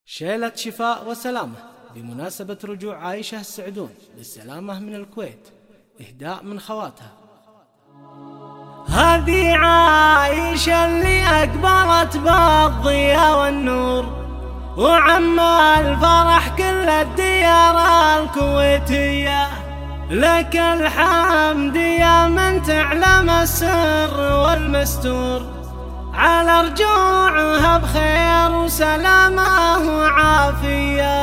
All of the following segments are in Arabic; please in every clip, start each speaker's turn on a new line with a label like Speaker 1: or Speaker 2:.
Speaker 1: شيلة شفاء وسلامة بمناسبة رجوع عائشة السعدون بالسلامة من الكويت، إهداء من خواتها.
Speaker 2: هذه عائشة اللي أقبلت بالضياء والنور، وعم الفرح كل الديار الكويتية. لك الحمد يا من تعلم السر والمستور، على رجوعها بخير وسلامة وعافية.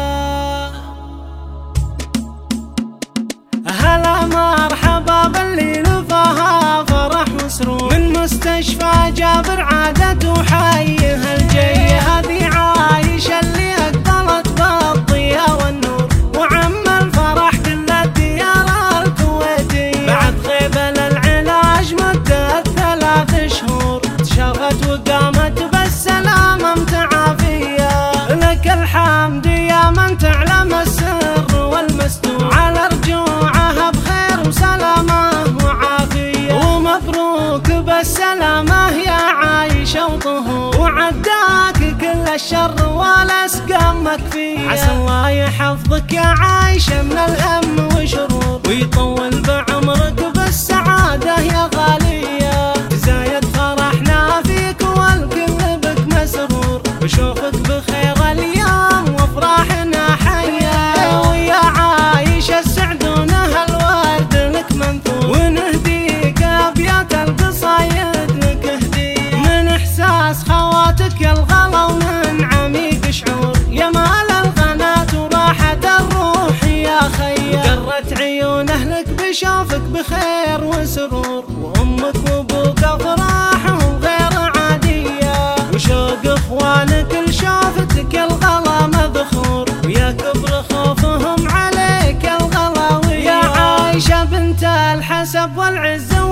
Speaker 2: هلا مرحبا باللي نفها فرح مسرور، من مستشفى جابر عادت وحيها الجاي. هذه عايشة اللي أقبلت بالضياء والنور، وعم الفرح كل الديار الكويتية. بعد غيبة للعلاج مدة 3 شهور، شافت وقامت بالسلامة متعافية. لك الحمد يا من تعلم السر والمستور، على رجوعها بخير وسلامة وعافية. ومبروك بالسلامة يا عايشة وطهور، وعداك كل الشر ولا سقام مكفية. عسى الله يحفظك يا عايشة من الهم وشرور، ويطول بعمرك بالسعادة يا غالية. زايد فرحنا فيك والكل بك مسرور، وشوفك بخير اليوم وافراحنا حية. ويا عايشة السعدون هالورد لك منثور، ونهديك ابيات القصايد لك هدية. من احساس خواتك يا الغلا ومن عميق شعور، يا مال الغنات وراحة الروح يا خيا. قرت عيون اهلك بشوفك بخير وسرور، وامك وابوك افراحهم غير عادية. وشوق اخوانك لشوفتك يا الغلا مذخور، ويا كبر خوفهم عليك يا الغلاوية. يا عايشة بنت الحسب والعز